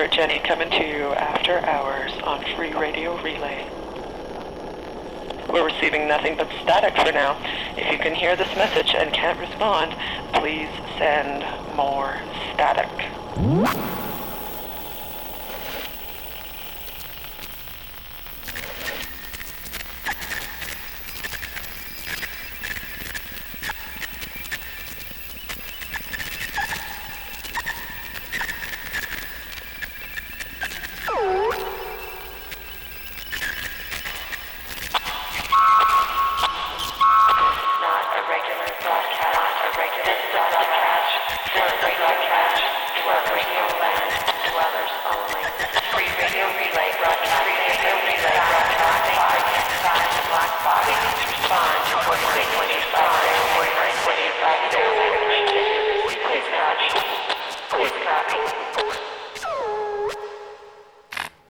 Jenny coming to you after hours on Free Radio Relay. We're receiving nothing but static for now. If you can hear this message and can't respond, please send more static.